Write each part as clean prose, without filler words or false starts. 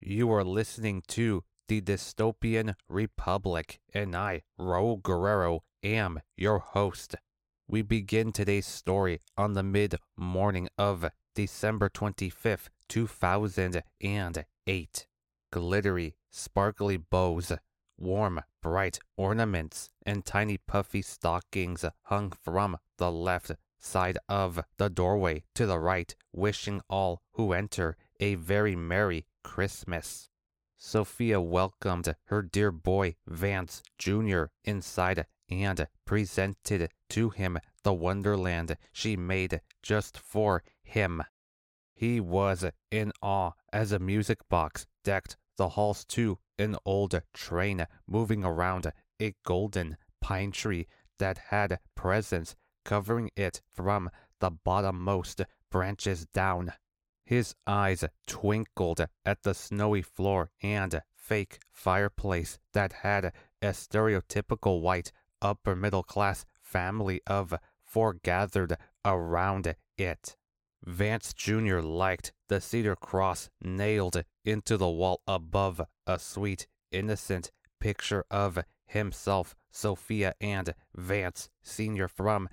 You are listening to The Dystopian Republic, and I, Raul Guerrero, am your host. We begin today's story on the mid-morning of December 25th, 2008. Glittery, sparkly bows, warm, bright ornaments, and tiny puffy stockings hung from the left side of the doorway to the right, wishing all who enter a very merry Christmas. Sophia welcomed her dear boy Vance Jr. inside and presented to him the wonderland she made just for him. He was in awe as a music box decked the halls to an old train moving around a golden pine tree that had presents covering it from the bottommost branches down. His eyes twinkled at the snowy floor and fake fireplace that had a stereotypical white upper-middle-class family of four gathered around it. Vance Jr. liked the cedar cross nailed into the wall above a sweet, innocent picture of himself, Sophia, and Vance Sr. from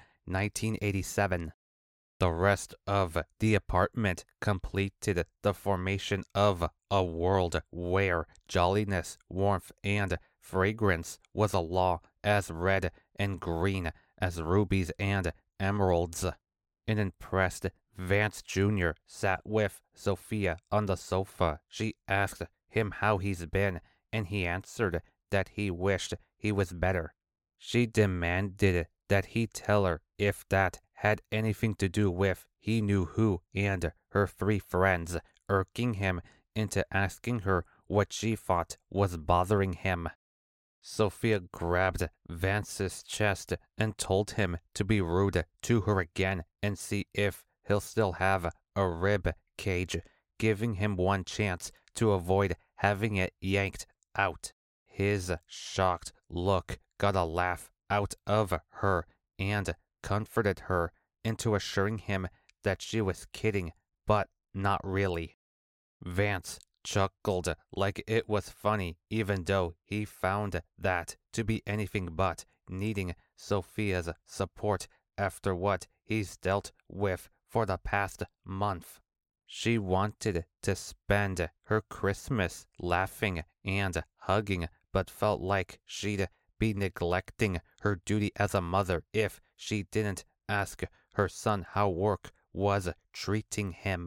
1987. The rest of the apartment completed the formation of a world where jolliness, warmth, and fragrance was a law as red and green as rubies and emeralds. An impressed Vance Jr. sat with Sophia on the sofa. She asked him how he's been, and he answered that he wished he was better. She demanded that he tell her if that had anything to do with he knew who and her three friends, irking him into asking her what she thought was bothering him. Sophia grabbed Vance's chest and told him to be rude to her again and see if he'll still have a rib cage, giving him one chance to avoid having it yanked out. His shocked look got a laugh out of her and comforted her into assuring him that she was kidding, but not really. Vance chuckled like it was funny, even though he found that to be anything but, needing Sophia's support after what he's dealt with for the past month. She wanted to spend her Christmas laughing and hugging, but felt like she'd be neglecting her duty as a mother if she didn't ask her son how work was treating him.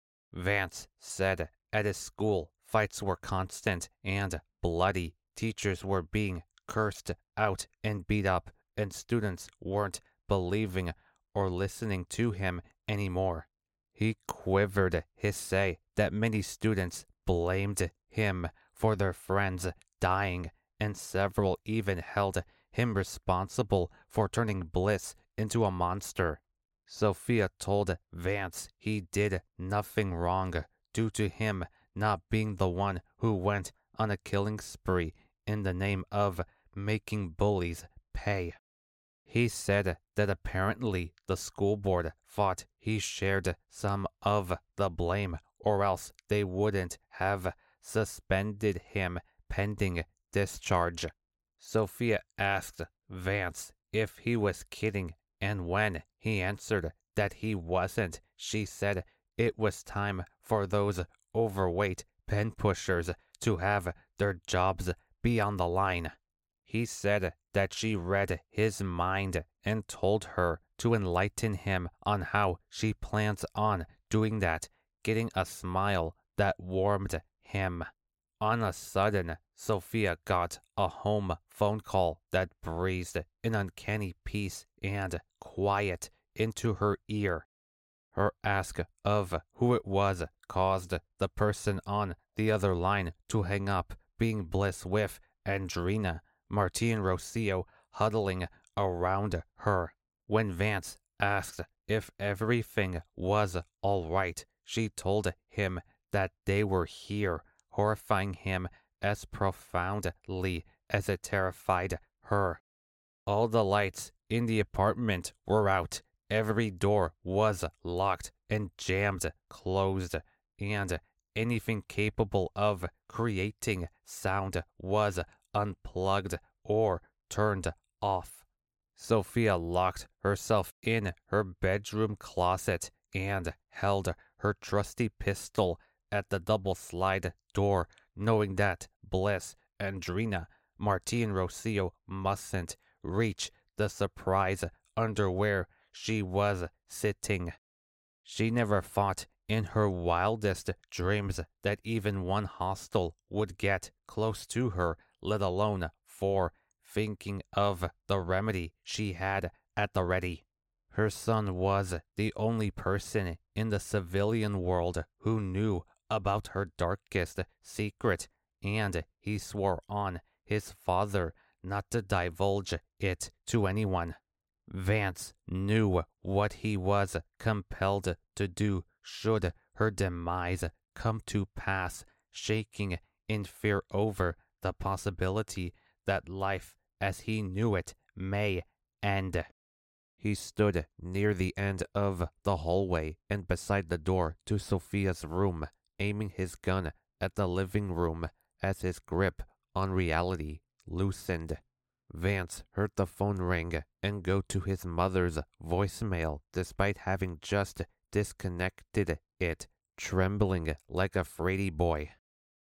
Vance said at his school fights were constant and bloody. Teachers were being cursed out and beat up, and students weren't believing or listening to him anymore. He quivered his say that many students blamed him for their friends dying, and several even held him responsible for turning Bliss into a monster. Sophia told Vance he did nothing wrong due to him not being the one who went on a killing spree in the name of making bullies pay. He said that apparently the school board thought he shared some of the blame, or else they wouldn't have suspended him pending discharge. Sophia asked Vance if he was kidding, and when he answered that he wasn't, she said it was time for those overweight pen pushers to have their jobs be on the line. He said that she read his mind and told her to enlighten him on how she plans on doing that, getting a smile that warmed him. On a sudden, Sophia got a home phone call that breathed an uncanny peace and quiet into her ear. Her ask of who it was caused the person on the other line to hang up, being Bliss with Andrina, Martine Rocio huddling around her. When Vance asked if everything was all right, she told him that they were here, horrifying him as profoundly as it terrified her. All the lights in the apartment were out. Every door was locked and jammed closed, and anything capable of creating sound was unplugged or turned off. Sophia locked herself in her bedroom closet and held her trusty pistol at the double slide door, knowing that Bliss, Andrina, Marti, and Rocio mustn't reach the surprise underwear she was sitting. She never thought in her wildest dreams that even one hostile would get close to her, let alone four, thinking of the remedy she had at the ready. Her son was the only person in the civilian world who knew about her darkest secret, and he swore on his father not to divulge it to anyone. Vance knew what he was compelled to do should her demise come to pass, shaking in fear over the possibility that life as he knew it may end. He stood near the end of the hallway and beside the door to Sophia's room, aiming his gun at the living room as his grip on reality loosened. Vance heard the phone ring and go to his mother's voicemail despite having just disconnected it, trembling like a fraidy boy.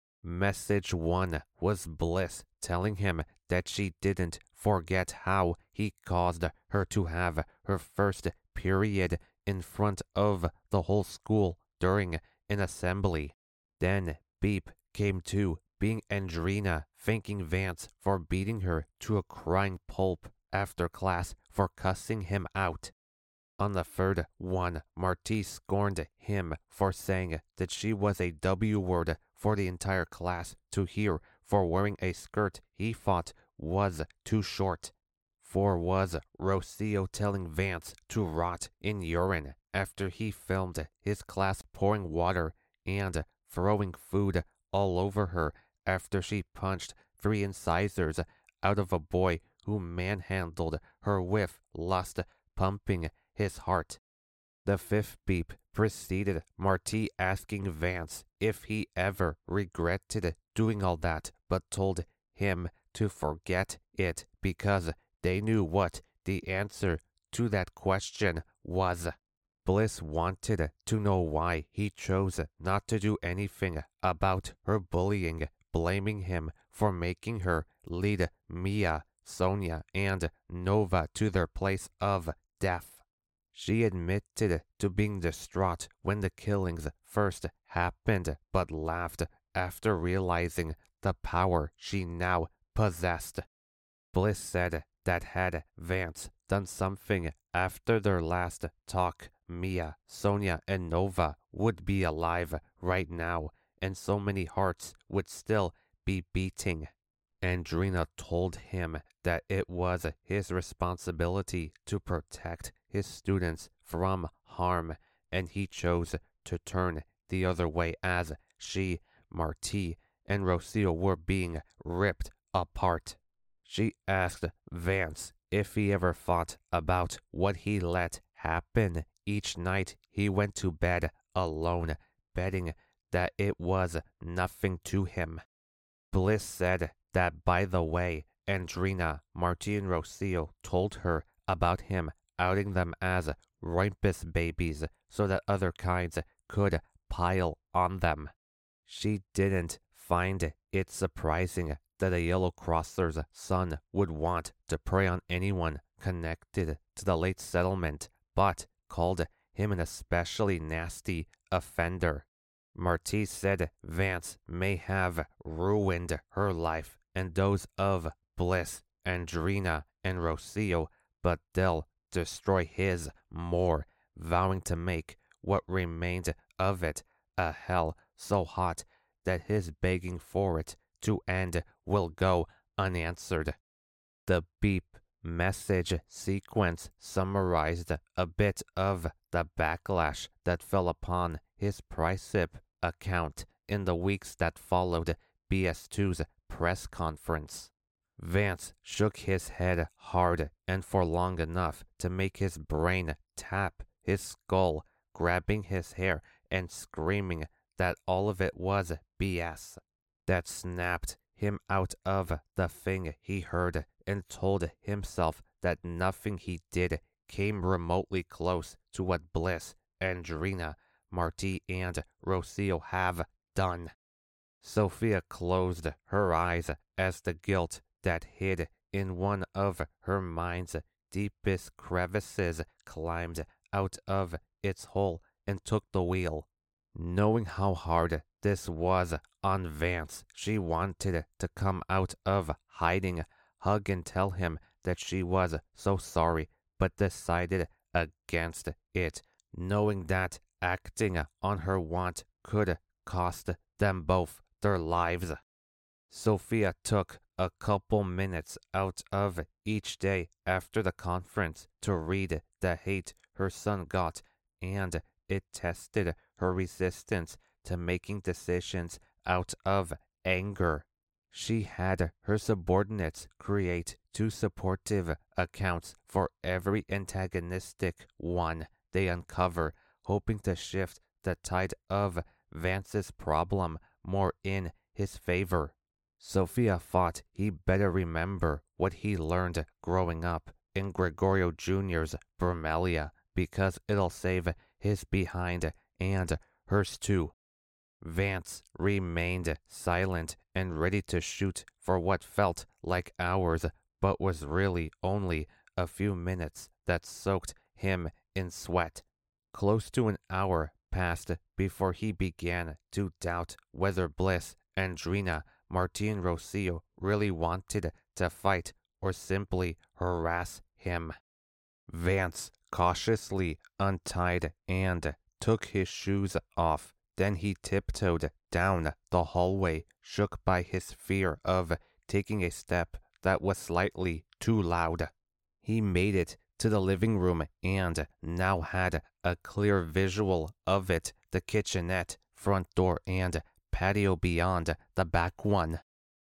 Message 1 was Bliss telling him that she didn't forget how he caused her to have her first period in front of the whole school during an assembly. Then beep came to being Andrina thanking Vance for beating her to a crying pulp after class for cussing him out. On the third one, Marti scorned him for saying that she was a W word for the entire class to hear for wearing a skirt he thought was too short. 4 was Rocio telling Vance to rot in urine after he filmed his class pouring water and throwing food all over her after she punched 3 incisors out of a boy who manhandled her with lust, pumping his heart. The 5th beep preceded Marti asking Vance if he ever regretted doing all that, but told him to forget it because they knew what the answer to that question was. Bliss wanted to know why he chose not to do anything about her bullying, blaming him for making her lead Mia, Sonia, and Nova to their place of death. She admitted to being distraught when the killings first happened, but laughed after realizing the power she now possessed. Bliss said that had Vance done something after their last talk, Mia, Sonia, and Nova would be alive right now, and so many hearts would still be beating. Andrina told him that it was his responsibility to protect his students from harm, and he chose to turn the other way as she, Marti, and Rocio were being ripped apart. She asked Vance if he ever thought about what he let happen each night he went to bed alone, betting that it was nothing to him. Bliss said that, by the way, Andrina, Marti, and Rocio told her about him outing them as rapist babies so that other kinds could pile on them. She didn't find it surprising that a Yellow Crosser's son would want to prey on anyone connected to the late settlement, but called him an especially nasty offender. Marti said Vance may have ruined her life and those of Bliss, Andrina, and Rocio, but they'll destroy his more, vowing to make what remained of it a hell so hot that his begging for it to end will go unanswered. The beep message sequence summarized a bit of the backlash that fell upon his Pricep account in the weeks that followed BS2's press conference. Vance shook his head hard and for long enough to make his brain tap his skull, grabbing his hair and screaming that all of it was BS. That snapped him out of the thing he heard and told himself that nothing he did came remotely close to what Bliss, Andrina, Marti, and Rocio have done. Sophia closed her eyes as the guilt that hid in one of her mind's deepest crevices climbed out of its hole and took the wheel. Knowing how hard this was on Vance, she wanted to come out of hiding, hug and tell him that she was so sorry, but decided against it, knowing that acting on her want could cost them both their lives. Sophia took a couple minutes out of each day after the conference to read the hate her son got, and it tested her resistance to making decisions out of anger. She had her subordinates create 2 supportive accounts for every antagonistic one they uncover, hoping to shift the tide of Vance's problem more in his favor. Sophia thought he better remember what he learned growing up in Gregorio Jr.'s Brumelia, because it'll save his behind and hers too. Vance remained silent and ready to shoot for what felt like hours, but was really only a few minutes that soaked him in sweat. Close to an hour passed before he began to doubt whether Bliss, Andrina, Marti, and Rocio really wanted to fight or simply harass him. Vance cautiously untied and took his shoes off. Then he tiptoed down the hallway, shook by his fear of taking a step that was slightly too loud. He made it to the living room and now had a clear visual of it, the kitchenette, front door, and patio beyond the back one.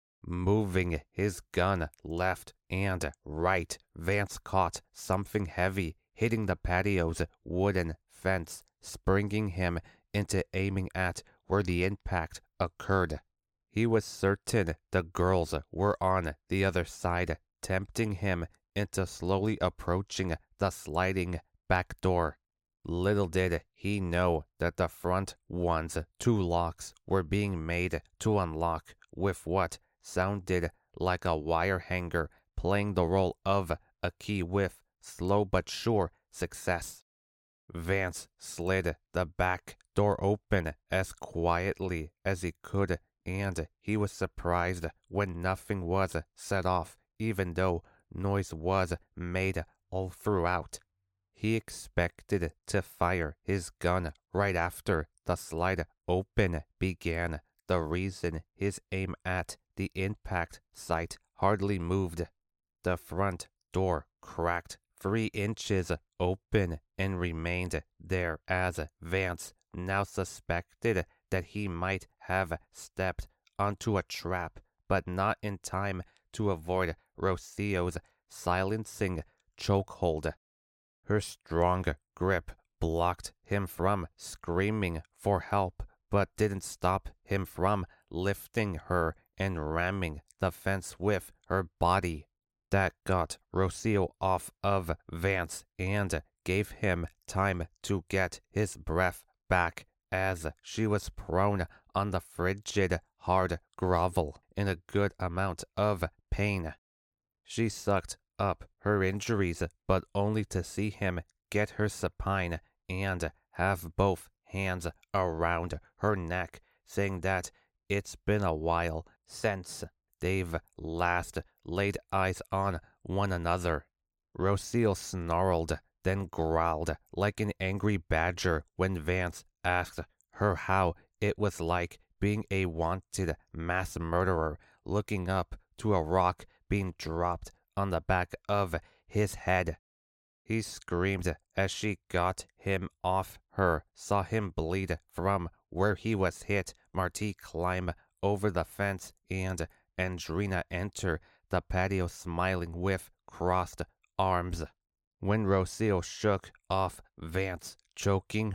Moving his gun left and right, Vance caught something heavy hitting the patio's wooden fence, springing him into aiming at where the impact occurred. He was certain the girls were on the other side, tempting him into slowly approaching the sliding back door. Little did he know that the front one's 2 locks were being made to unlock with what sounded like a wire hanger playing the role of a key with slow but sure success. Vance slid the back door open as quietly as he could, and he was surprised when nothing was set off, even though noise was made all throughout. He expected to fire his gun right after the slide open began. The reason his aim at the impact site hardly moved. The front door cracked 3 inches open and remained there as Vance now suspected that he might have stepped onto a trap, but not in time to avoid Rocio's silencing chokehold. Her strong grip blocked him from screaming for help, but didn't stop him from lifting her and ramming the fence with her body. That got Rocio off of Vance and gave him time to get his breath back as she was prone on the frigid, hard grovel in a good amount of pain. She sucked up her injuries, but only to see him get her supine and have both hands around her neck, saying that it's been a while since they've last laid eyes on one another. Rocio snarled, then growled like an angry badger when Vance asked her how it was like being a wanted mass murderer looking up to a rock being dropped on the back of his head. He screamed as she got him off her, saw him bleed from where he was hit, Marti climb over the fence, and Andrina enter the patio smiling with crossed arms. When Rocio shook off Vance, choking her,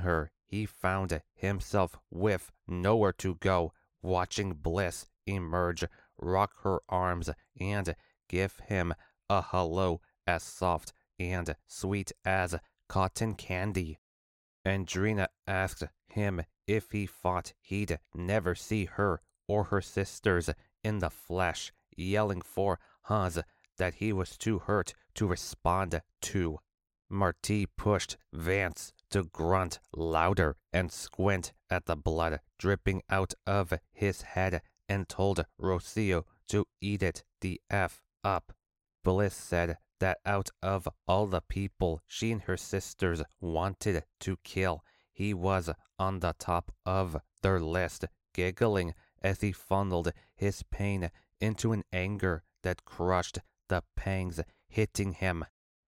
he found himself with nowhere to go, watching Bliss emerge, rock her arms, and give him a hello as soft and sweet as cotton candy. Andrina asked him if he thought he'd never see her or her sisters in the flesh, yelling for Hans that he was too hurt to respond to. Marty pushed Vance to grunt louder and squint at the blood dripping out of his head and told Rocio to eat it the F up. Bliss said that out of all the people she and her sisters wanted to kill, he was on the top of their list, giggling as he funneled his pain into an anger that crushed the pangs hitting him.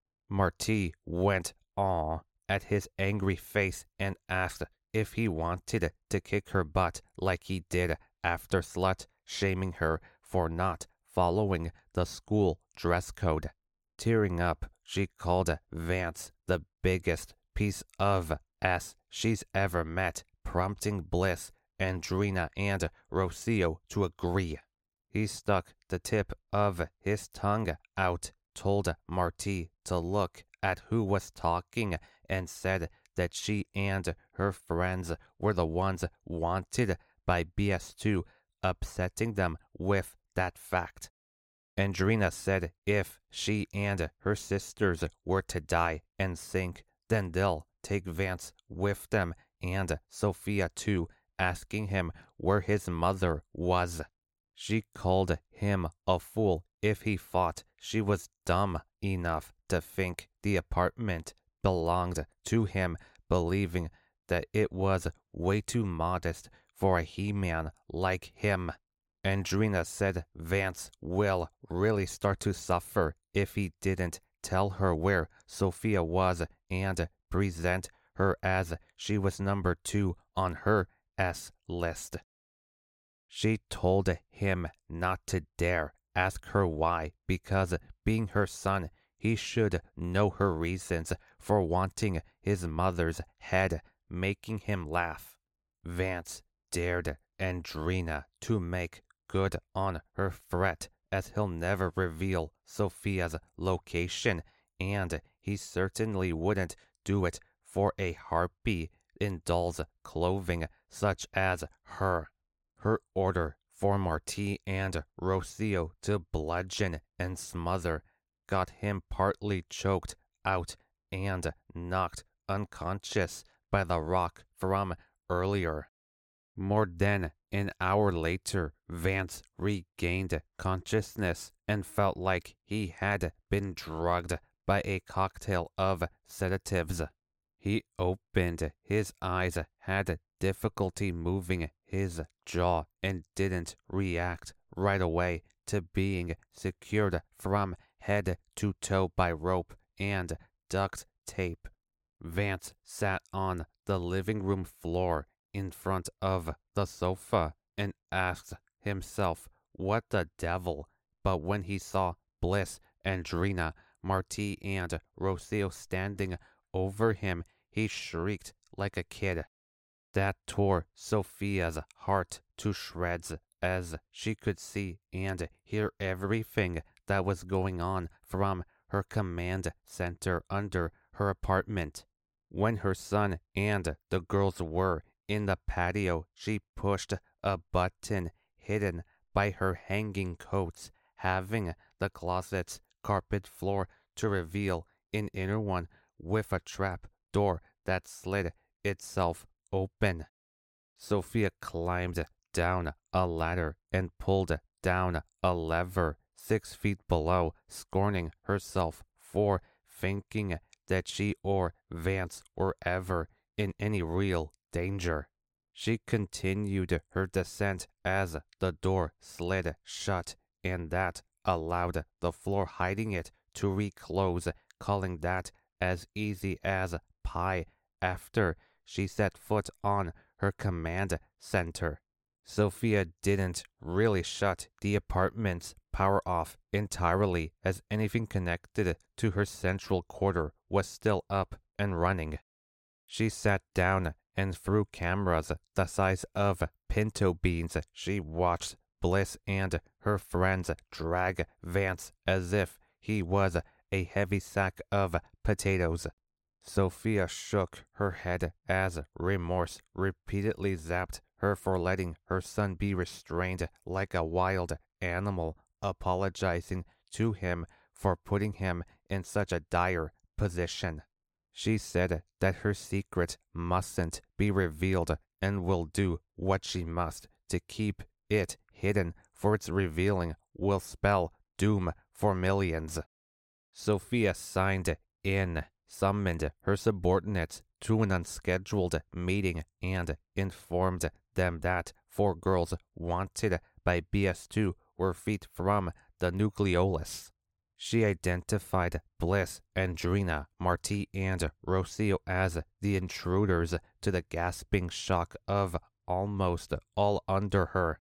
Marty went aw at his angry face and asked if he wanted to kick her butt like he did after slut shaming her for not following the school dress code. Tearing up, she called Vance the biggest piece of ass she's ever met, prompting Bliss, Andrina, and Rocio to agree. He stuck the tip of his tongue out, told Marty to look at who was talking, and said that she and her friends were the ones wanted by BS2, upsetting them with that fact. Andrina said if she and her sisters were to die and sink, then they'll take Vance with them, and Sophia too, asking him where his mother was. She called him a fool if he thought she was dumb enough to think the apartment belonged to him, believing that it was way too modest for a he-man like him. Andrina said Vance will really start to suffer if he didn't tell her where Sophia was and present her as she was number 2 on her S list. She told him not to dare ask her why, because being her son, he should know her reasons for wanting his mother's head, making him laugh. Vance dared Andrina to make good on her threat, as he'll never reveal Sophia's location, and he certainly wouldn't do it for a harpy in doll's clothing such as her. Her order for Marty and Rocio to bludgeon and smother got him partly choked out and knocked unconscious by the rock from earlier. More than an hour later, Vance regained consciousness and felt like he had been drugged by a cocktail of sedatives. He opened his eyes, had difficulty moving his jaw, and didn't react right away to being secured from head to toe by rope and duct tape. Vance sat on the living room floor in front of the sofa and asked himself what the devil, but when he saw Bliss, Andrina, Marty, and Rocio standing over him, he shrieked like a kid. That tore Sophia's heart to shreds, as she could see and hear everything that was going on from her command center under her apartment. When her son and the girls were in the patio, she pushed a button hidden by her hanging coats, having the closet's carpet floor to reveal an inner one with a trap door that slid itself open. Sophia climbed down a ladder and pulled down a lever 6 feet below, scorning herself for thinking that she or Vance were ever in any real danger. She continued her descent as the door slid shut, and that allowed the floor hiding it to reclose, calling that as easy as pie after she set foot on her command center. Sophia didn't really shut the apartment's power off entirely, as anything connected to her central quarter was still up and running. She sat down and through cameras the size of pinto beans she watched Bliss and her friends drag Vance as if he was a heavy sack of potatoes. Sophia shook her head as remorse repeatedly zapped her for letting her son be restrained like a wild animal, apologizing to him for putting him in such a dire position. She said that her secret mustn't be revealed and will do what she must to keep it hidden, for its revealing will spell doom for millions. Sophia signed in, summoned her subordinates to an unscheduled meeting, and informed them that 4 girls wanted by BS2 were feet from the nucleolus. She identified Bliss, Andrina, Marti, and Rocio as the intruders to the gasping shock of almost all under her.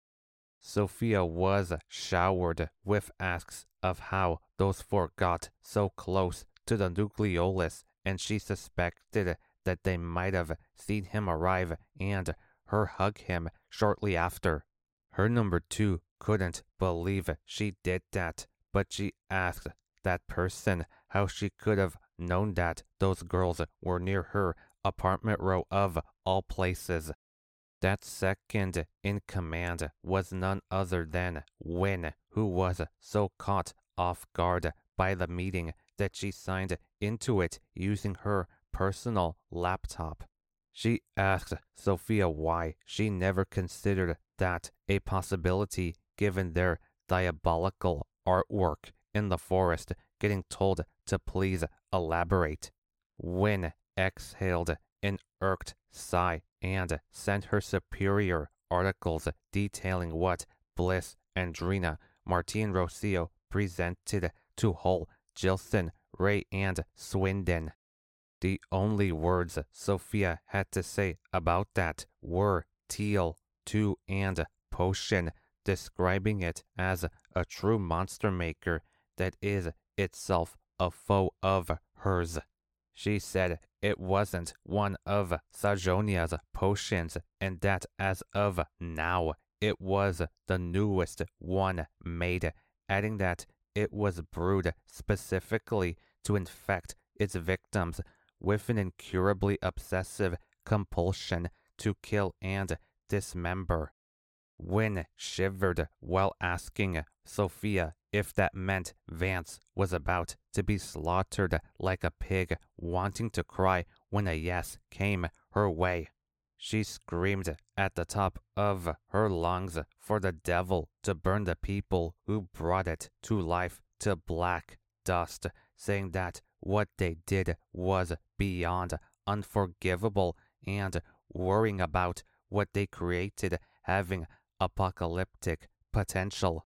Sophia was showered with asks of how those 4 got so close to the nucleolus, and she suspected that they might have seen him arrive and her hug him shortly after. Her number 2 couldn't believe she did that, but she asked that person how she could have known that those girls were near her apartment row of all places. That second in command was none other than Wynne, who was so caught off guard by the meeting that she signed into it using her personal laptop. She asked Sophia why she never considered that a possibility given their diabolical artwork in the forest, getting told to please elaborate. Wynne exhaled an irked sigh and sent her superior articles detailing what Bliss, Andrina, Martin Rocio presented to Hull, Gilson, Ray, and Swindon. The only words Sophia had to say about that were teal, 2, and potion, describing it as a true monster maker that is itself a foe of hers. She said it wasn't one of Sajonia's potions and that as of now it was the newest one made, adding that it was brewed specifically to infect its victims with an incurably obsessive compulsion to kill and dismember. Wynne shivered while asking Sophia if that meant Vance was about to be slaughtered like a pig, wanting to cry when a yes came her way. She screamed at the top of her lungs for the devil to burn the people who brought it to life to black dust, saying that what they did was beyond unforgivable and worrying about what they created having apocalyptic potential.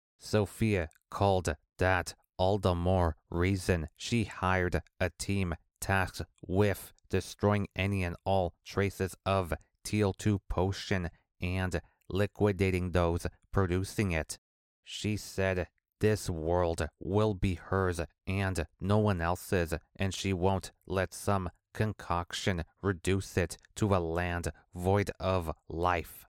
Sophia called that all the more reason she hired a team tasked with destroying any and all traces of Teal 2 potion and liquidating those producing it. She said this world will be hers and no one else's, and she won't let some concoction reduce it to a land void of life.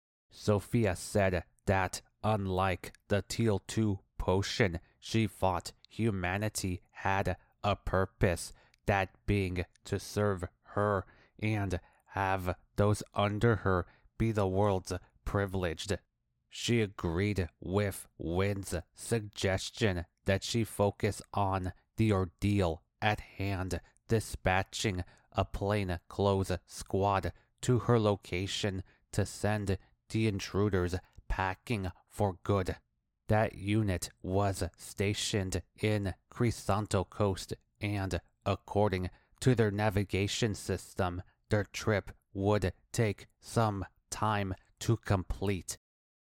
Sophia said that unlike the Teal 2 potion, she thought humanity had a purpose, that being to serve her and have those under her be the world's privileged. She agreed with Wynne's suggestion that she focus on the ordeal at hand, dispatching a plainclothes squad to her location to send the intruders packing for good. That unit was stationed in Crisanto Coast, and according to their navigation system, their trip would take some time to complete.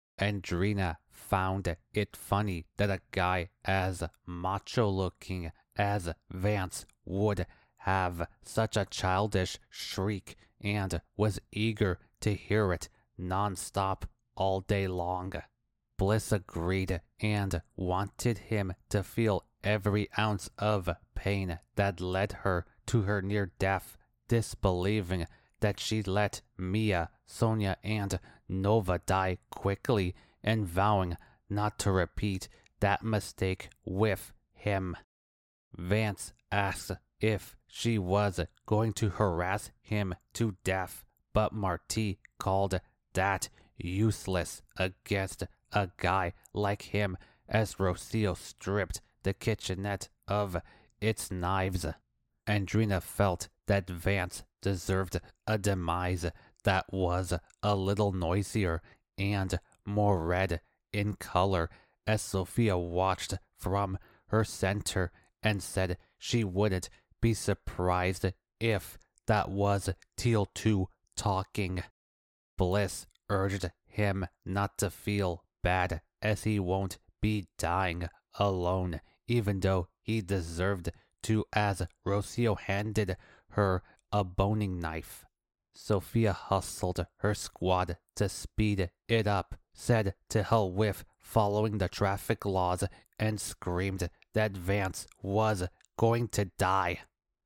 Andrina found it funny that a guy as macho-looking as Vance would have such a childish shriek and was eager to hear it non-stop all day long. Bliss agreed and wanted him to feel every ounce of pain that led her to her near death, disbelieving that she let Mia, Sonia, and Nova die quickly, and vowing not to repeat that mistake with him. Vance asked if she was going to harass him to death, but Marty called that useless against a guy like him as Rocio stripped the kitchenette of its knives. Andrina felt that Vance deserved a demise that was a little noisier and more red in color as Sophia watched from her center and said she wouldn't be surprised if that was Teal 2 talking. Bliss urged him not to feel bad as he won't be dying alone, even though he deserved to, as Rocio handed her a boning knife. Sophia hustled her squad to speed it up, said to hell with following the traffic laws, and screamed that Vance was going to die.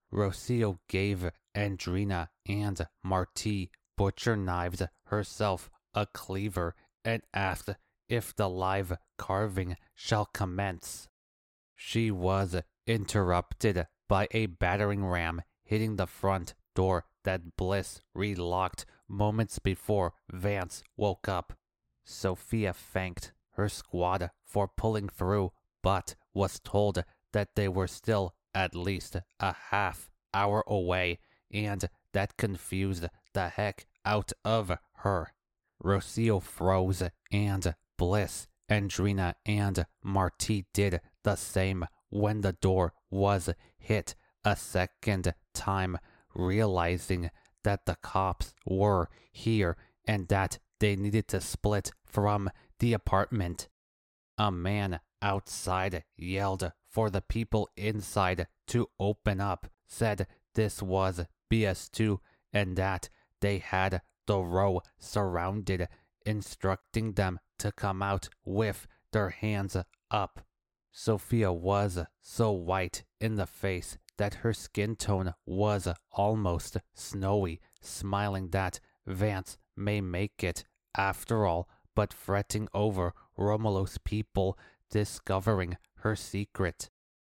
Rocio gave Andrina and Marty butcher knives, herself a cleaver, and asked if the live carving shall commence. She was interrupted by a battering ram hitting the front door that Bliss relocked moments before Vance woke up. Sophia thanked her squad for pulling through, but was told that they were still at least a half hour away, and that confused the heck out of her. Rocio froze, and Bliss, Andrina, and Marty did the same when the door was hit a second time, realizing that the cops were here and that they needed to split from the apartment. A man outside yelled for the people inside to open up, said this was BS2 and that they had the row surrounded, instructing them to come out with their hands up. Sophia was so white in the face that her skin tone was almost snowy, smiling that Vance may make it after all, but fretting over Romulo's people discovering her secret.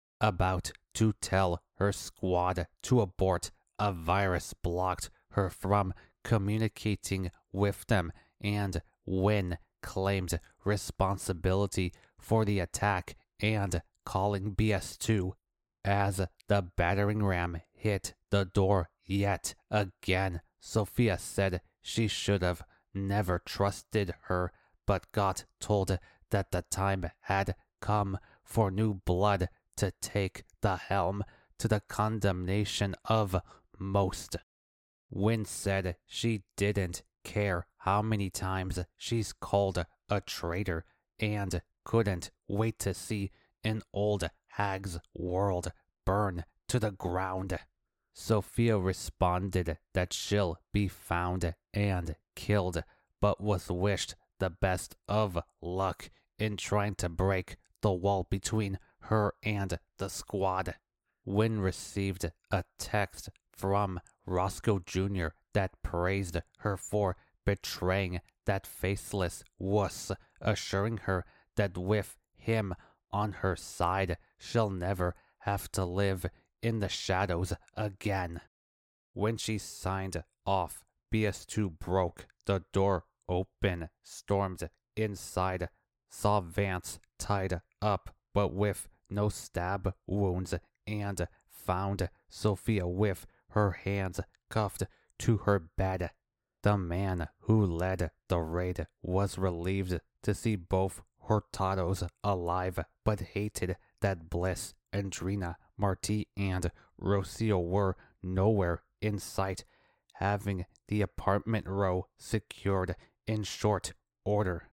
About to tell her squad to abort, a virus blocked her from communicating with them, and Wynn claimed responsibility for the attack and calling BS2 as the battering ram hit the door yet again. Sophia said she should have never trusted her, but got told that the time had come for new blood to take the helm to the condemnation of most. Wynn said she didn't care how many times she's called a traitor and couldn't wait to see an old hag's world burn to the ground. Sophia responded that she'll be found and killed, but was wished the best of luck in trying to break the wall between her and the squad. Wynn received a text from Roscoe Jr. that praised her for betraying that faceless wuss, assuring her that with him on her side, she'll never have to live in the shadows again. When she signed off, BS2 broke the door open, stormed inside, saw Vance tied up but with no stab wounds, and found Sophia with her hands cuffed to her bed. The man who led the raid was relieved to see both Hurtados alive, but hated that Bliss, Andrina, Marty, and Rocio were nowhere in sight, having the apartment row secured in short order.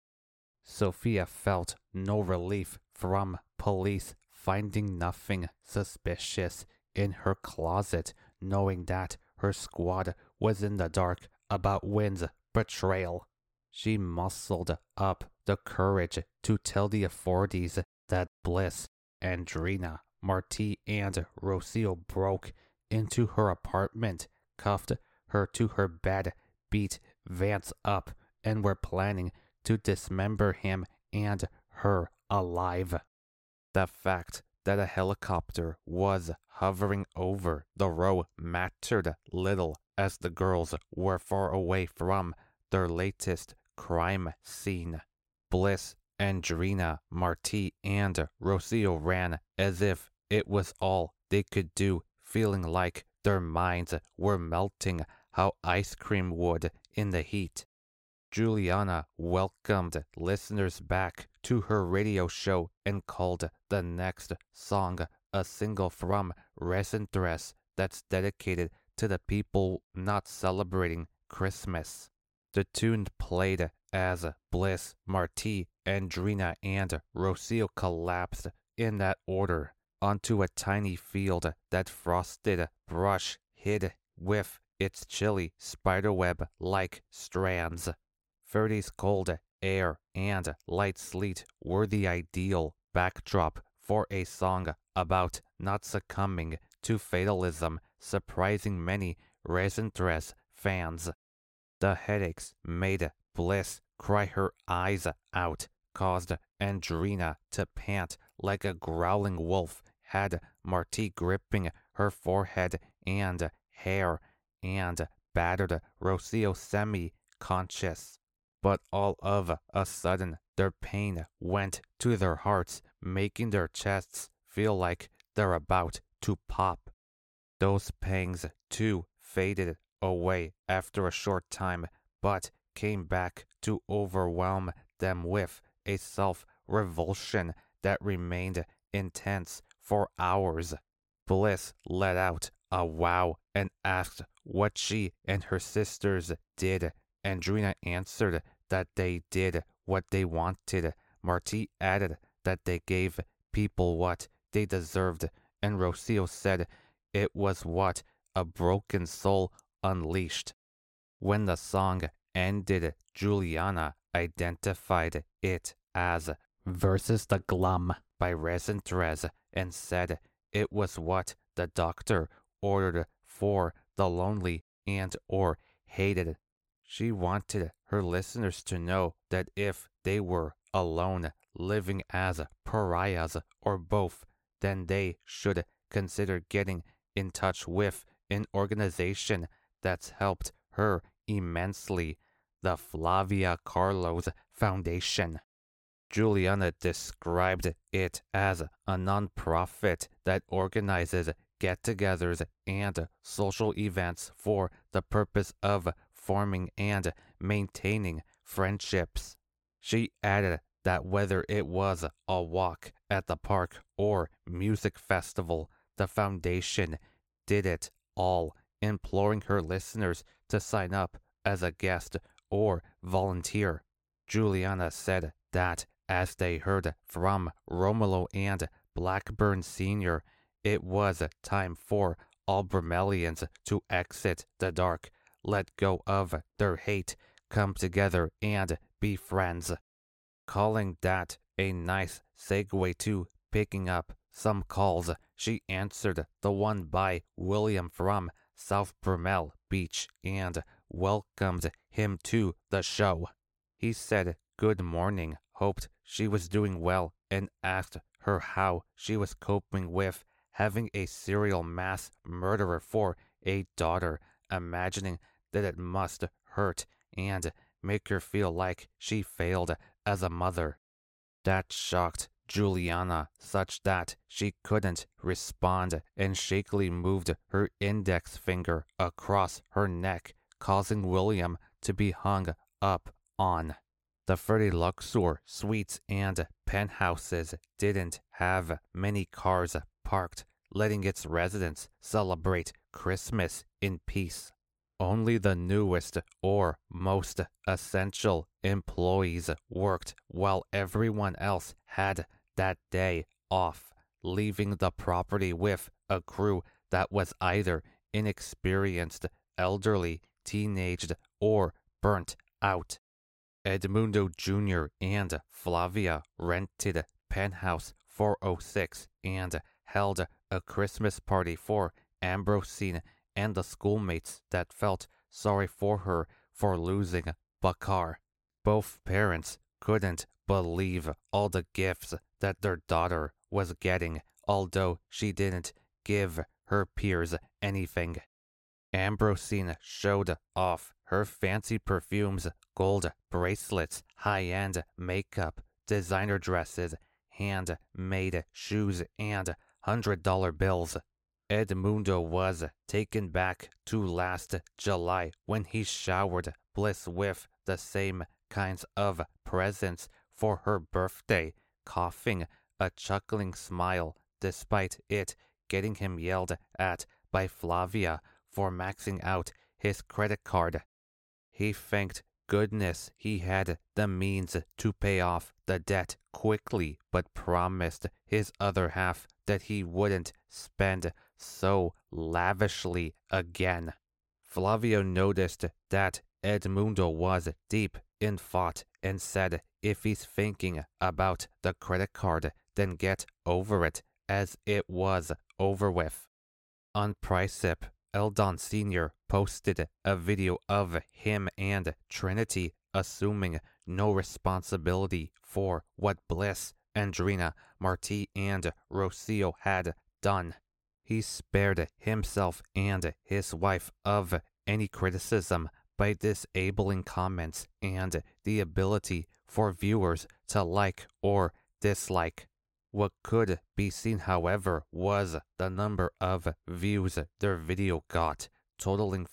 Sophia felt no relief from police finding nothing suspicious in her closet, knowing that her squad was in the dark about Wynn's betrayal. She muscled up the courage to tell the authorities that Bliss, Andrina, Marty, and Rocio broke into her apartment, cuffed her to her bed, beat Vance up, and were planning to dismember him and her alive. The fact that a helicopter was hovering over the row mattered little, as the girls were far away from their latest crime scene. Bliss, Andrina, Marti, and Rocio ran as if it was all they could do, feeling like their minds were melting how ice cream would in the heat. Juliana welcomed listeners back to her radio show and called the next song a single from Resin Dress that's dedicated to the people not celebrating Christmas. The tune played as Bliss, Marti, Andrina, and Rocio collapsed in that order onto a tiny field that frosted brush hid with its chilly spiderweb-like strands. 30's cold air and light sleet were the ideal backdrop for a song about not succumbing to fatalism, surprising many Resin Dress fans. The headaches made Bliss cry her eyes out, caused Andrina to pant like a growling wolf, had Marti gripping her forehead and hair, and battered Rocio semi-conscious. But all of a sudden, their pain went to their hearts, making their chests feel like they're about to pop. Those pangs, too, faded away after a short time, but came back to overwhelm them with a self-revulsion that remained intense for hours. Bliss let out a wow and asked what she and her sisters did. Andrina answered that they did what they wanted. Marti added that they gave people what they deserved, and Rocio said it was what a broken soul unleashed. When the song ended, Juliana identified it as Versus the Glum by Resin Dress and said it was what the doctor ordered for the lonely and or hated. She wanted her listeners to know that if they were alone, living as pariahs, or both, then they should consider getting in touch with an organization that's helped her immensely, the Flavia Carlos Foundation. Juliana described it as a non-profit that organizes get-togethers and social events for the purpose of forming and maintaining friendships. She added that whether it was a walk at the park or music festival, the foundation did it all, imploring her listeners to sign up as a guest or volunteer. Juliana said that as they heard from Romulo and Blackburn Sr., it was time for all Bromelians to exit the dark, let go of their hate, come together and be friends. Calling that a nice segue to picking up some calls, she answered the one by William from South Bromel Beach and welcomed him to the show. He said good morning, hoped she was doing well, and asked her how she was coping with having a serial mass murderer for a daughter, imagining that it must hurt and make her feel like she failed as a mother. That shocked Juliana such that she couldn't respond and shakily moved her index finger across her neck, causing William to be hung up on. The Freddie Luxor suites and penthouses didn't have many cars parked, letting its residents celebrate Christmas in peace. Only the newest or most essential employees worked, while everyone else had that day off, leaving the property with a crew that was either inexperienced, elderly, teenaged, or burnt out. Edmundo Jr. and Flavia rented Penthouse 406 and held a Christmas party for Ambrosine and the schoolmates that felt sorry for her for losing Bakar. Both parents couldn't believe all the gifts that their daughter was getting, although she didn't give her peers anything. Ambrosine showed off her fancy perfumes, gold bracelets, high-end makeup, designer dresses, handmade shoes, and $100 bills. Edmundo was taken back to last July when he showered Bliss with the same kinds of presents for her birthday, coughing a chuckling smile despite it getting him yelled at by Flavia for maxing out his credit card. He thanked goodness he had the means to pay off the debt quickly, but promised his other half that he wouldn't spend so lavishly again. Flavio noticed that Edmundo was deep in thought and said if he's thinking about the credit card, then get over it, as it was over with. On Pricep, Eldon Sr. posted a video of him and Trinity assuming no responsibility for what Bliss, Andrina, Marti, and Rocio had done. He spared himself and his wife of any criticism by disabling comments and the ability for viewers to like or dislike. What could be seen, however, was the number of views their video got, totaling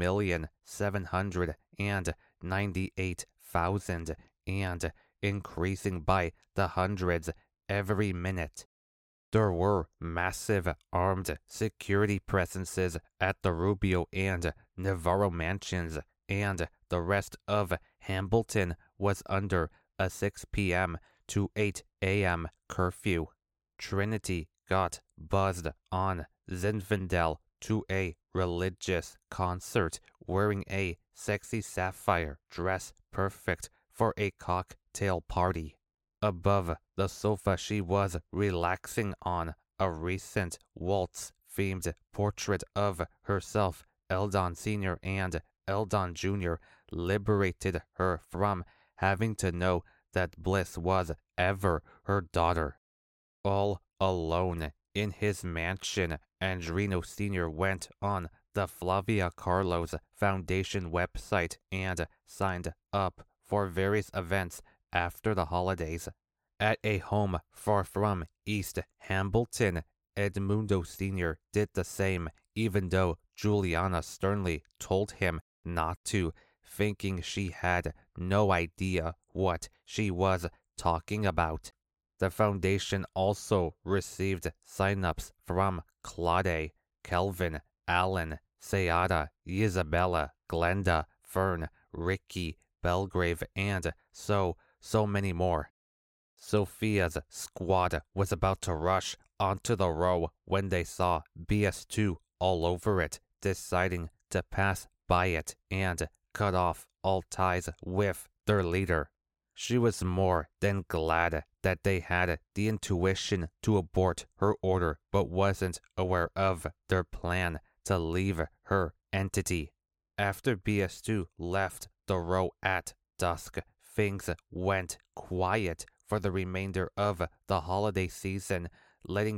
3,798,000 and increasing by the hundreds every minute. There were massive armed security presences at the Rubio and Navarro mansions, and the rest of Hambleton was under a 6 p.m. to 8 a.m. curfew. Trinity got buzzed on Zinfandel to a religious concert wearing a sexy sapphire dress perfect for a cocktail party. Above the sofa she was relaxing on, a recent waltz-themed portrait of herself, Eldon Sr. and Eldon Jr. liberated her from having to know that Bliss was ever her daughter. All alone in his mansion, Andrino Sr. went on the Flavia Carlos Foundation website and signed up for various events after the holidays. At a home far from East Hambleton, Edmundo Sr. did the same, even though Juliana sternly told him not to, thinking she had no idea what she was talking about. The foundation also received sign-ups from Claude, Kelvin, Alan, Seada, Isabella, Glenda, Fern, Ricky, Belgrave, and so many more. Sophia's squad was about to rush onto the row when they saw BS2 all over it, deciding to pass by it and cut off all ties with their leader. She was more than glad that they had the intuition to abort her order, but wasn't aware of their plan to leave her entity. After BS2 left the row at dusk, things went quiet for the remainder of the holiday season, letting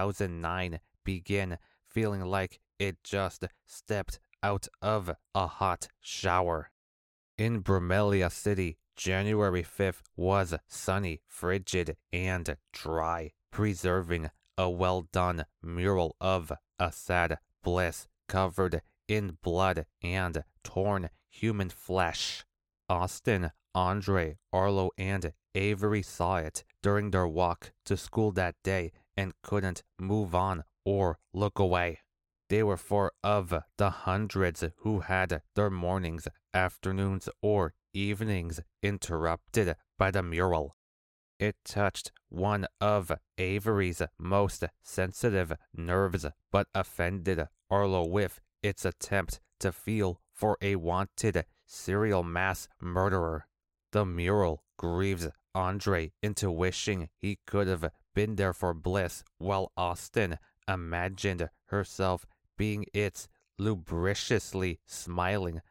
2009 begin feeling like it just stepped out of a hot shower. In Brumelia City, January 5th was sunny, frigid, and dry, preserving a well-done mural of a sad Bliss covered in blood and torn human flesh. Austin, Andre, Arlo, and Avery saw it during their walk to school that day and couldn't move on or look away. They were four of the hundreds who had their mornings, afternoons, or evenings interrupted by the mural. It touched one of Avery's most sensitive nerves, but offended Arlo with its attempt to feel for a wanted serial mass murderer. The mural grieves Andre into wishing he could have been there for Bliss, while Austin imagined herself being its lubriciously smiling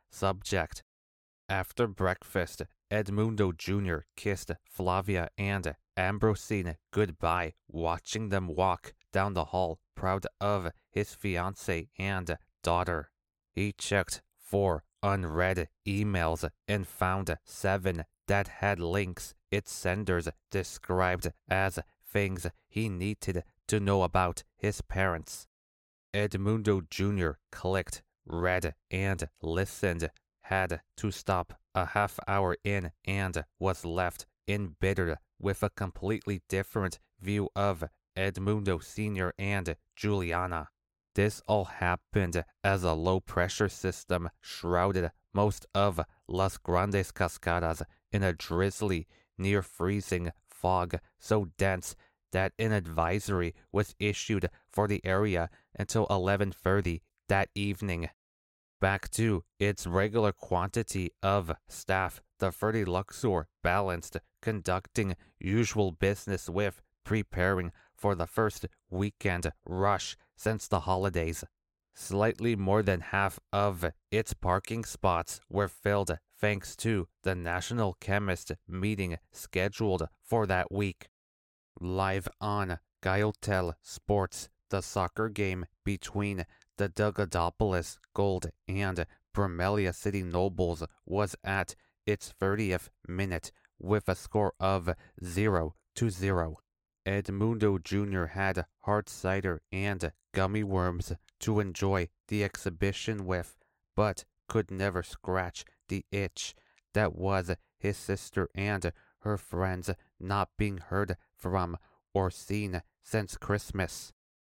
subject. After breakfast, Edmundo Jr. kissed Flavia and Ambrosine goodbye, watching them walk down the hall, proud of his fiancée and daughter. He checked 4 unread emails and found 7 that had links its senders described as things he needed to know about his parents. Edmundo Jr. clicked, read, and listened, had to stop a half hour in, and was left embittered with a completely different view of Edmundo Sr. and Juliana. This all happened as a low-pressure system shrouded most of Las Grandes Cascadas in a drizzly, near-freezing fog so dense that an advisory was issued for the area until 11:30 that evening. Back to its regular quantity of staff, the Ferdi Luxor balanced conducting usual business with preparing for the first weekend rush since the holidays. Slightly more than half of its parking spots were filled thanks to the National Chemist meeting scheduled for that week. Live on Gaiotel Sports, the soccer game between the Delgadopoulos Gold and Bramelia City Nobles was at its 30th minute with a score of 0-0. Edmundo Jr. had hard cider and gummy worms to enjoy the exhibition with, but could never scratch the itch that was his sister and her friends not being heard from or seen since Christmas.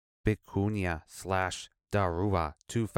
Vicuña/Darua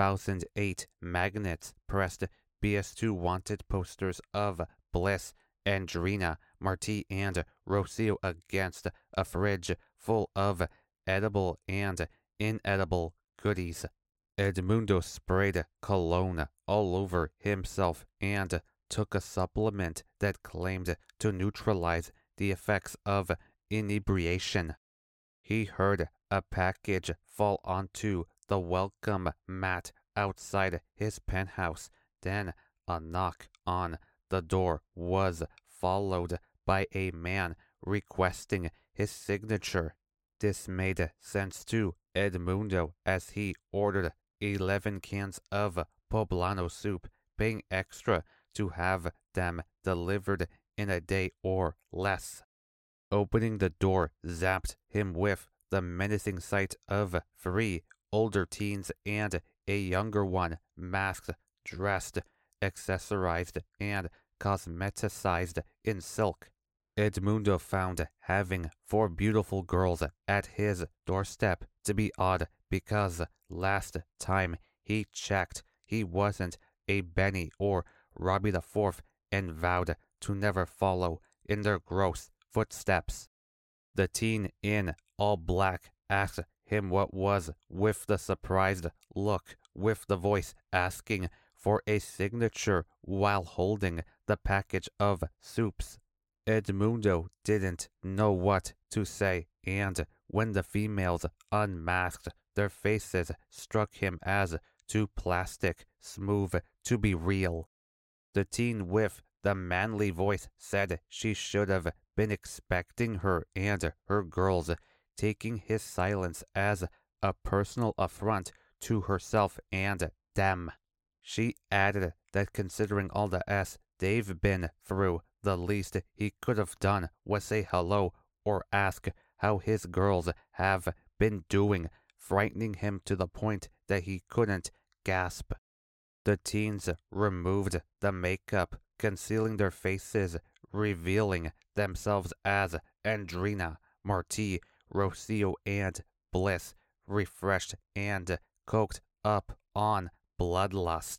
2008 magnets pressed BS2 wanted posters of Bliss, Andrina, Marti, and Rocio against a fridge full of edible and inedible goodies. Edmundo sprayed cologne all over himself and took a supplement that claimed to neutralize the effects of inebriation. He heard a package fall onto the welcome mat outside his penthouse. Then a knock on the door was followed by a man requesting his signature. This made sense to Edmundo as he ordered 11 cans of poblano soup, paying extra to have them delivered in a day or less. Opening the door zapped him with the menacing sight of 3 older teens and a younger one, masked, dressed, accessorized, and cosmeticized in silk. Edmundo found having 4 beautiful girls at his doorstep to be odd because last time he checked he wasn't a Benny or Robbie the Fourth and vowed to never follow in their gross footsteps. The teen in all black asked him what was with the surprised look, with the voice asking for a signature while holding the package of soups. Edmundo didn't know what to say, and when the females unmasked, their faces struck him as too plastic, smooth to be real. The teen with the manly voice said she should have been expecting her and her girls, taking his silence as a personal affront to herself and them. She added that considering all the S they've been through, the least he could have done was say hello or ask how his girls have been doing, frightening him to the point that he couldn't gasp. The teens removed the makeup, concealing their faces, revealing themselves as Andrina, Marti, Rocio, and Bliss, refreshed and coked up on bloodlust.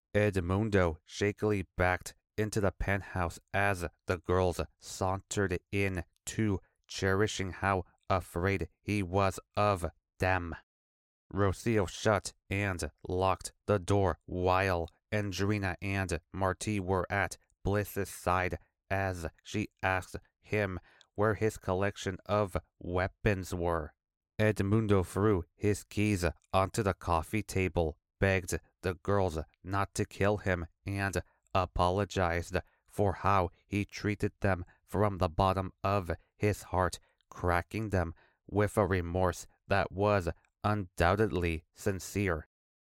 Edmundo shakily backed into the penthouse as the girls sauntered in, too, cherishing how afraid he was of them. Rocio shut and locked the door while Andrina and Marti were at Bliss's side as she asked him where his collection of weapons were. Edmundo threw his keys onto the coffee table, begged the girls not to kill him, and apologized for how he treated them from the bottom of his heart, cracking them with a remorse that was undoubtedly sincere.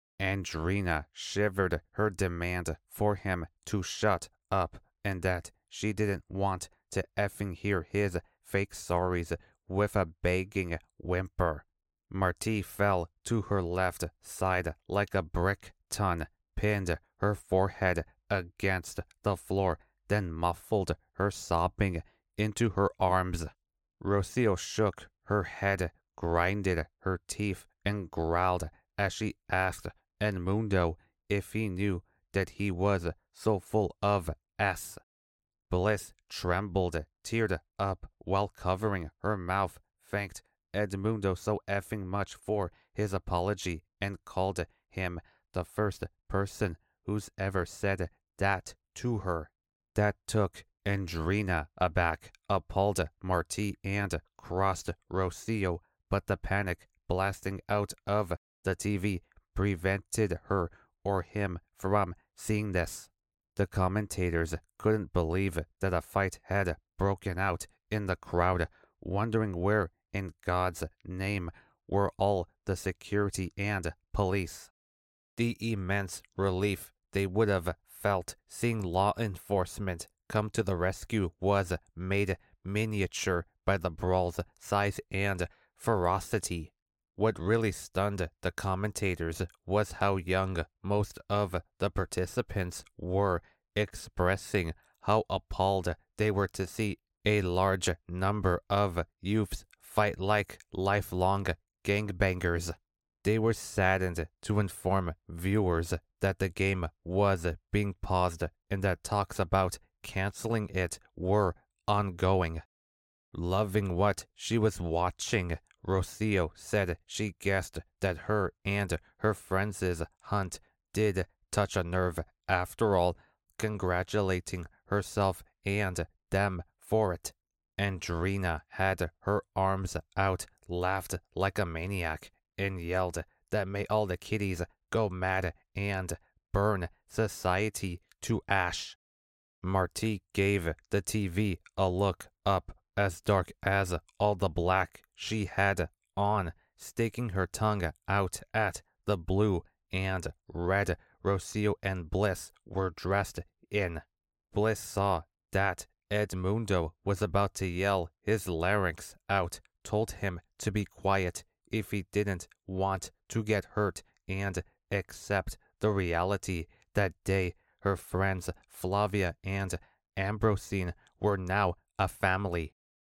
Andrina shivered her demand for him to shut up and that she didn't want to effing hear his fake sorries with a begging whimper. Marti fell to her left side like a brick ton, pinned her forehead against the floor, then muffled her sobbing into her arms. Rocio shook her head, grinded her teeth, and growled as she asked Edmundo if he knew that he was so full of S. Bliss trembled, teared up while covering her mouth, thanked Edmundo so effing much for his apology, and called him the first person who's ever said that to her. That took Andrina aback, appalled Marti, and crossed Rocio, but the panic blasting out of the TV prevented her or him from seeing this. The commentators couldn't believe that a fight had broken out in the crowd, wondering where in God's name were all the security and police. The immense relief they would have felt seeing law enforcement come to the rescue was made miniature by the brawl's size and ferocity. What really stunned the commentators was how young most of the participants were, expressing how appalled they were to see a large number of youths fight like lifelong gangbangers. They were saddened to inform viewers that the game was being paused and that talks about canceling it were ongoing. Loving what she was watching, Rocio said she guessed that her and her friends' hunt did touch a nerve after all, congratulating herself and them for it. Andrina had her arms out, laughed like a maniac, and yelled that may all the kiddies go mad and burn society to ash. Marti gave the TV a look up as dark as all the black she had on, sticking her tongue out at the blue and red Rocio and Bliss were dressed in. Bliss saw that Edmundo was about to yell his larynx out, told him to be quiet if he didn't want to get hurt, and accept the reality that day her friends Flavia and Ambrosine were now a family.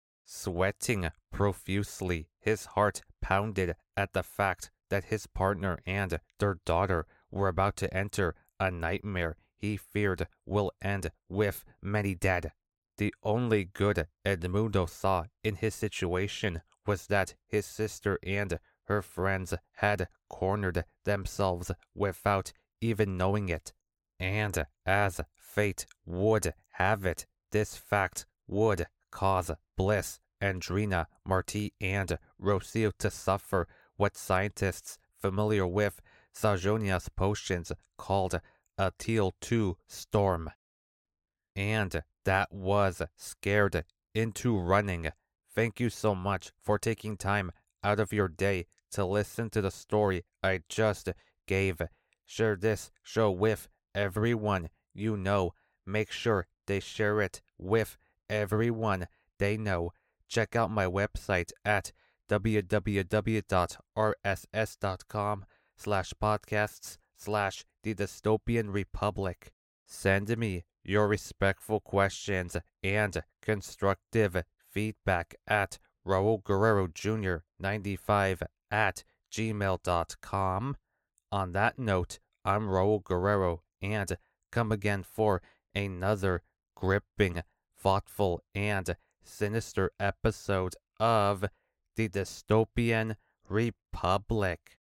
Sweating profusely, his heart pounded at the fact that his partner and their daughter were about to enter a nightmare he feared will end with many dead. The only good Edmundo saw in his situation was that his sister and her friends had cornered themselves without even knowing it. And as fate would have it, this fact would cause Bliss, Andrina, Marti, and Rocio to suffer what scientists familiar with Sajonia's potions called a Teal-2 storm. And that was scared into running. Thank you so much for taking time out of your day to listen to the story I just gave. Share this show with everyone you know. Make sure they share it with everyone they know. Check out my website at www.rss.com/podcasts/The Dystopian Republic. Send me your respectful questions and constructive feedback at Raul Guerrero Jr. 95@gmail.com. On that note, I'm Raul Guerrero, and come again for another gripping, thoughtful, and sinister episode of The Dystopian Republic.